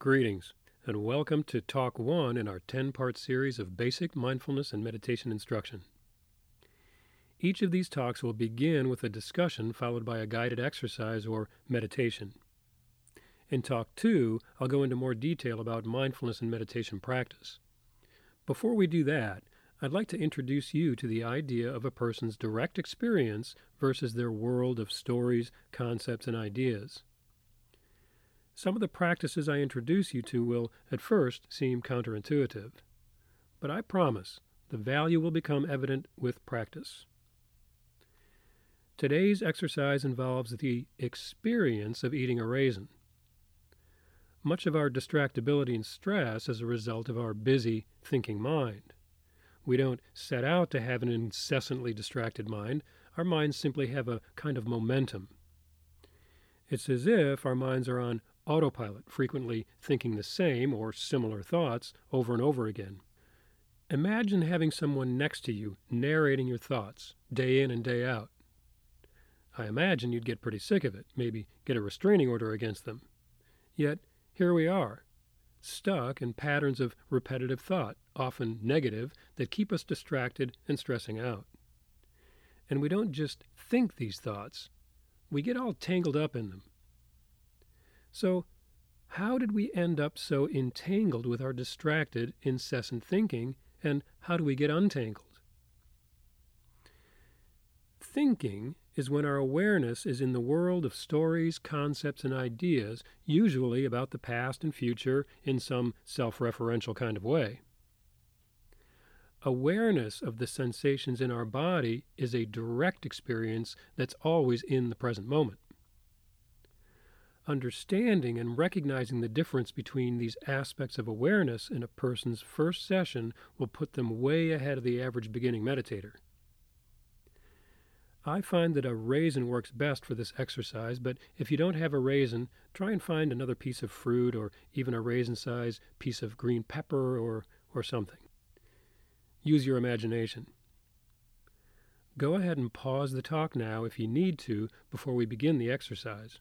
Greetings, and welcome to Talk 1 in our 10-part series of basic mindfulness and meditation instruction. Each of these talks will begin with a discussion followed by a guided exercise or meditation. In Talk 2, I'll go into more detail about mindfulness and meditation practice. Before we do that, I'd like to introduce you to the idea of a person's direct experience versus their world of stories, concepts, and ideas. Some of the practices I introduce you to will, at first, seem counterintuitive. But I promise the value will become evident with practice. Today's exercise involves the experience of eating a raisin. Much of our distractibility and stress is a result of our busy, thinking mind. We don't set out to have an incessantly distracted mind. Our minds simply have a kind of momentum. It's as if our minds are on autopilot, frequently thinking the same or similar thoughts over and over again. Imagine having someone next to you narrating your thoughts, day in and day out. I imagine you'd get pretty sick of it, maybe get a restraining order against them. Yet, here we are, stuck in patterns of repetitive thought, often negative, that keep us distracted and stressing out. And we don't just think these thoughts, we get all tangled up in them. So, how did we end up so entangled with our distracted, incessant thinking, and how do we get untangled? Thinking is when our awareness is in the world of stories, concepts, and ideas, usually about the past and future in some self-referential kind of way. Awareness of the sensations in our body is a direct experience that's always in the present moment. Understanding and recognizing the difference between these aspects of awareness in a person's first session will put them way ahead of the average beginning meditator. I find that a raisin works best for this exercise, but if you don't have a raisin, try and find another piece of fruit or even a raisin-sized piece of green pepper or something. Use your imagination. Go ahead and pause the talk now if you need to before we begin the exercise.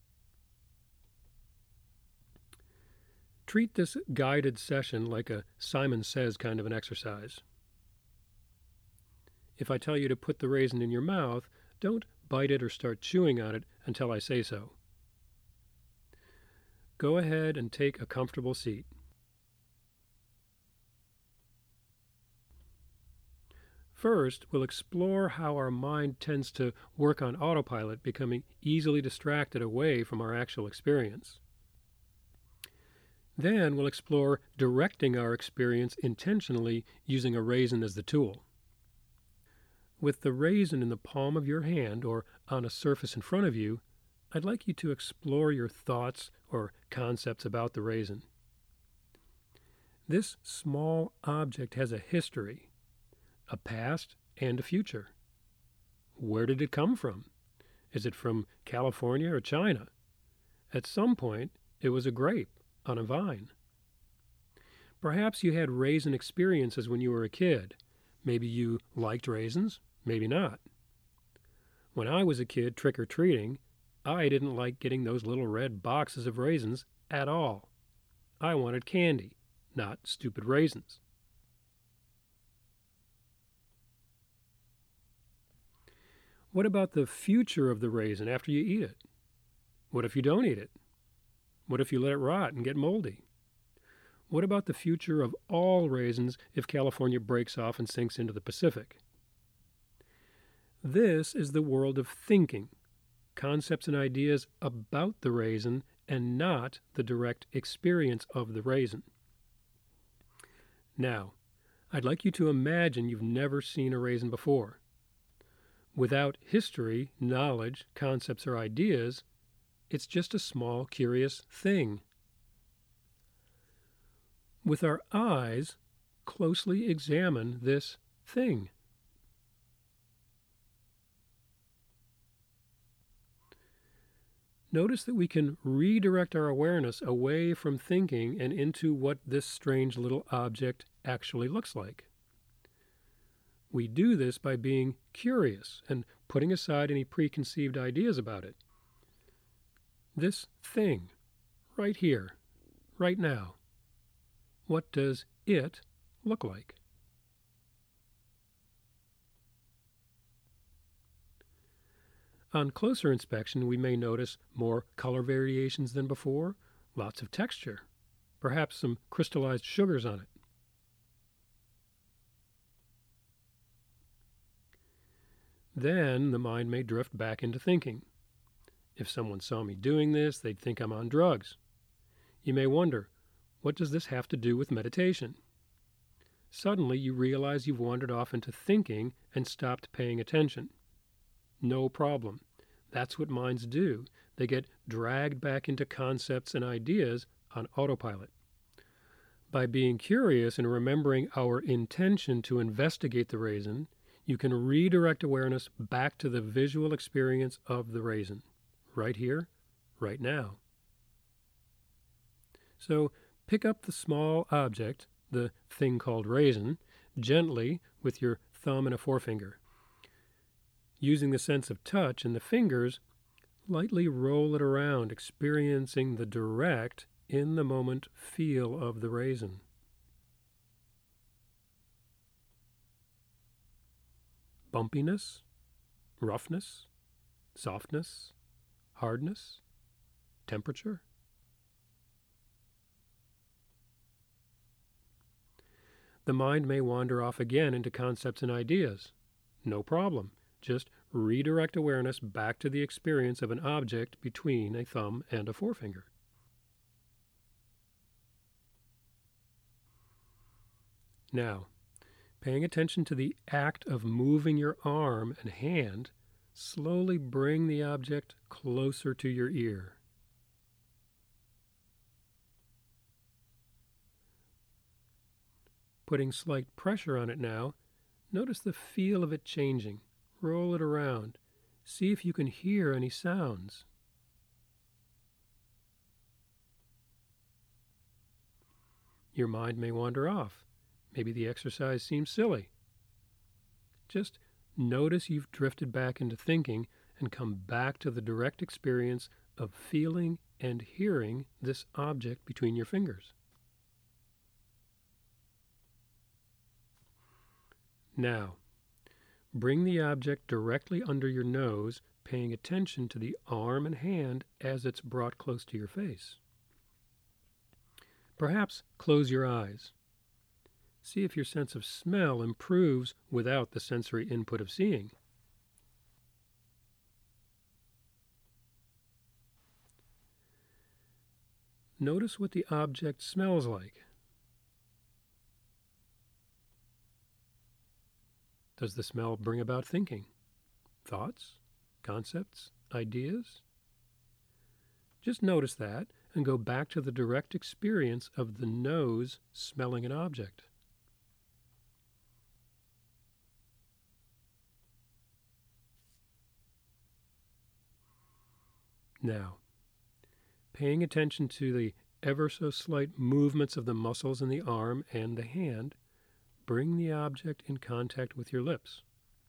Treat this guided session like a Simon Says kind of an exercise. If I tell you to put the raisin in your mouth, don't bite it or start chewing on it until I say so. Go ahead and take a comfortable seat. First, we'll explore how our mind tends to work on autopilot, becoming easily distracted away from our actual experience. Then we'll explore directing our experience intentionally using a raisin as the tool. With the raisin in the palm of your hand or on a surface in front of you, I'd like you to explore your thoughts or concepts about the raisin. This small object has a history, a past and a future. Where did it come from? Is it from California or China? At some point, it was a grape on a vine. Perhaps you had raisin experiences when you were a kid. Maybe you liked raisins, maybe not. When I was a kid trick-or-treating, I didn't like getting those little red boxes of raisins at all. I wanted candy, not stupid raisins. What about the future of the raisin after you eat it? What if you don't eat it? What if you let it rot and get moldy? What about the future of all raisins if California breaks off and sinks into the Pacific? This is the world of thinking, concepts and ideas about the raisin and not the direct experience of the raisin. Now, I'd like you to imagine you've never seen a raisin before. Without history, knowledge, concepts, or ideas, it's just a small, curious thing. With our eyes, closely examine this thing. Notice that we can redirect our awareness away from thinking and into what this strange little object actually looks like. We do this by being curious and putting aside any preconceived ideas about it. This thing, right here, right now. What does it look like? On closer inspection, we may notice more color variations than before, lots of texture, perhaps some crystallized sugars on it. Then the mind may drift back into thinking. If someone saw me doing this, they'd think I'm on drugs. You may wonder, what does this have to do with meditation? Suddenly you realize you've wandered off into thinking and stopped paying attention. No problem. That's what minds do. They get dragged back into concepts and ideas on autopilot. By being curious and remembering our intention to investigate the raisin, you can redirect awareness back to the visual experience of the raisin, right here, right now. So pick up the small object, the thing called raisin, gently with your thumb and a forefinger. Using the sense of touch and the fingers, lightly roll it around, experiencing the direct, in-the-moment feel of the raisin. Bumpiness, roughness, softness, hardness, temperature. The mind may wander off again into concepts and ideas. No problem. Just redirect awareness back to the experience of an object between a thumb and a forefinger. Now, paying attention to the act of moving your arm and hand, slowly bring the object closer to your ear. Putting slight pressure on it now, notice the feel of it changing. Roll it around. See if you can hear any sounds. Your mind may wander off. Maybe the exercise seems silly. Just notice you've drifted back into thinking and come back to the direct experience of feeling and hearing this object between your fingers. Now, bring the object directly under your nose, paying attention to the arm and hand as it's brought close to your face. Perhaps close your eyes. See if your sense of smell improves without the sensory input of seeing. Notice what the object smells like. Does the smell bring about thinking? Thoughts? Concepts? Ideas? Just notice that and go back to the direct experience of the nose smelling an object. Now, paying attention to the ever so slight movements of the muscles in the arm and the hand, bring the object in contact with your lips.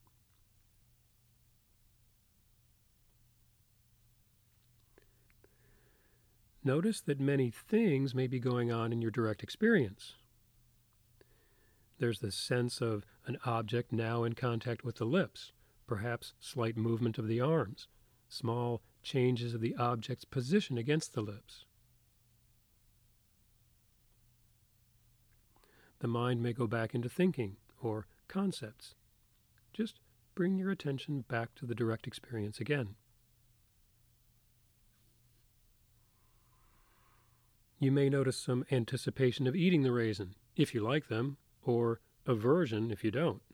Notice that many things may be going on in your direct experience. There's the sense of an object now in contact with the lips, perhaps slight movement of the arms, small changes of the object's position against the lips. The mind may go back into thinking or concepts. Just bring your attention back to the direct experience again. You may notice some anticipation of eating the raisin, if you like them, or aversion if you don't.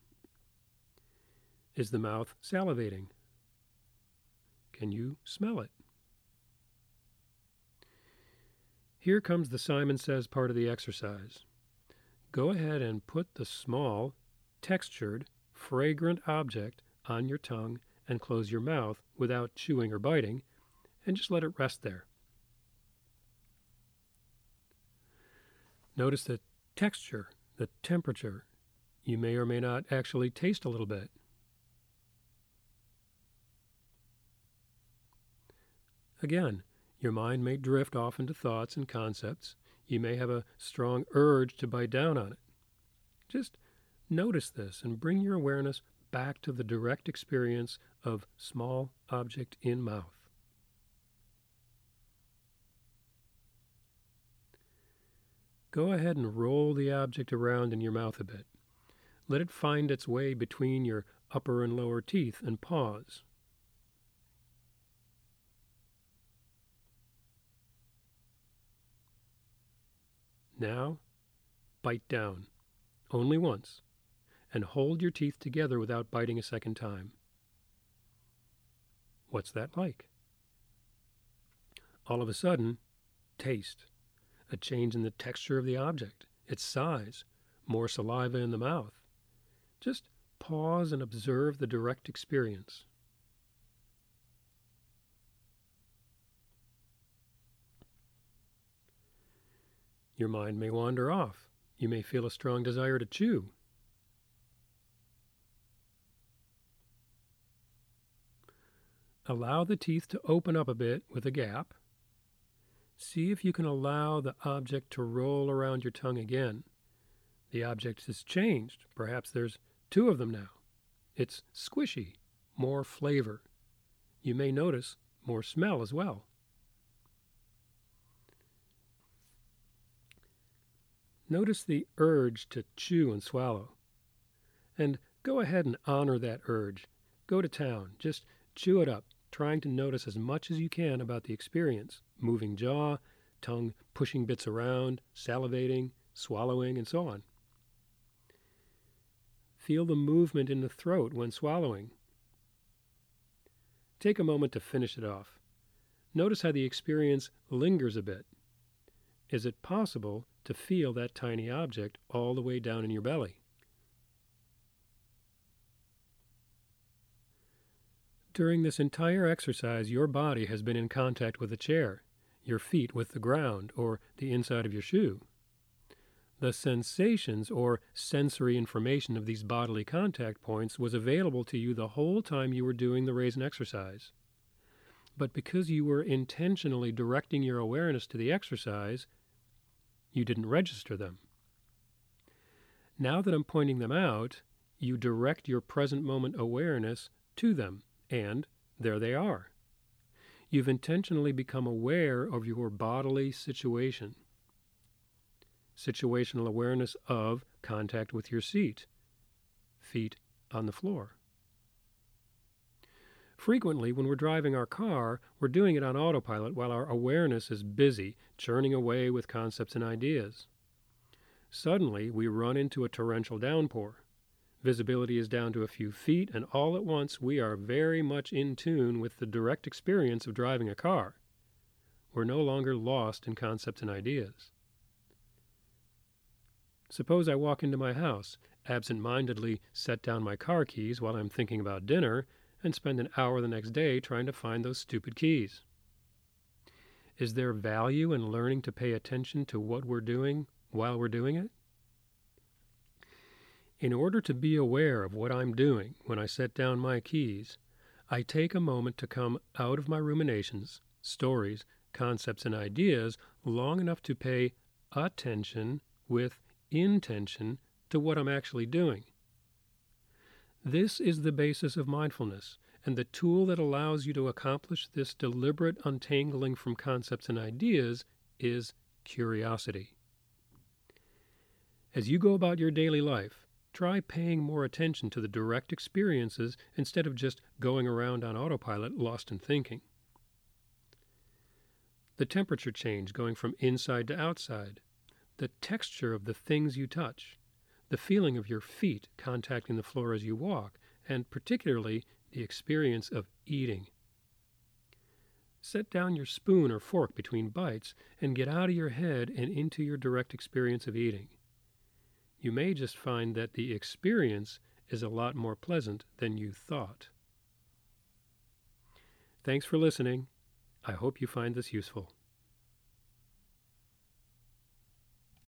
Is the mouth salivating? Can you smell it? Here comes the Simon Says part of the exercise. Go ahead and put the small, textured, fragrant object on your tongue and close your mouth without chewing or biting, and just let it rest there. Notice the texture, the temperature. You may or may not actually taste a little bit. Again, your mind may drift off into thoughts and concepts. You may have a strong urge to bite down on it. Just notice this and bring your awareness back to the direct experience of small object in mouth. Go ahead and roll the object around in your mouth a bit. Let it find its way between your upper and lower teeth and pause. Now, bite down, only once, and hold your teeth together without biting a second time. What's that like? All of a sudden, taste. A change in the texture of the object, its size, more saliva in the mouth. Just pause and observe the direct experience. Your mind may wander off. You may feel a strong desire to chew. Allow the teeth to open up a bit with a gap. See if you can allow the object to roll around your tongue again. The object has changed. Perhaps there's two of them now. It's squishy, more flavor. You may notice more smell as well. Notice the urge to chew and swallow. And go ahead and honor that urge. Go to town. Just chew it up, trying to notice as much as you can about the experience. Moving jaw, tongue pushing bits around, salivating, swallowing, and so on. Feel the movement in the throat when swallowing. Take a moment to finish it off. Notice how the experience lingers a bit. Is it possible to feel that tiny object all the way down in your belly? During this entire exercise, your body has been in contact with a chair, your feet with the ground, or the inside of your shoe. The sensations or sensory information of these bodily contact points was available to you the whole time you were doing the raisin exercise. But because you were intentionally directing your awareness to the exercise, you didn't register them. Now that I'm pointing them out, you direct your present moment awareness to them, and there they are. You've intentionally become aware of your bodily situation. Situational awareness of contact with your seat, feet on the floor. Frequently, when we're driving our car, we're doing it on autopilot while our awareness is busy, churning away with concepts and ideas. Suddenly, we run into a torrential downpour. Visibility is down to a few feet, and all at once we are very much in tune with the direct experience of driving a car. We're no longer lost in concepts and ideas. Suppose I walk into my house, absent-mindedly set down my car keys while I'm thinking about dinner, and spend an hour the next day trying to find those stupid keys. Is there value in learning to pay attention to what we're doing while we're doing it? In order to be aware of what I'm doing when I set down my keys, I take a moment to come out of my ruminations, stories, concepts, and ideas long enough to pay attention with intention to what I'm actually doing. This is the basis of mindfulness, and the tool that allows you to accomplish this deliberate untangling from concepts and ideas is curiosity. As you go about your daily life, try paying more attention to the direct experiences instead of just going around on autopilot lost in thinking. The temperature change going from inside to outside, the texture of the things you touch, the feeling of your feet contacting the floor as you walk, and particularly the experience of eating. Set down your spoon or fork between bites and get out of your head and into your direct experience of eating. You may just find that the experience is a lot more pleasant than you thought. Thanks for listening. I hope you find this useful.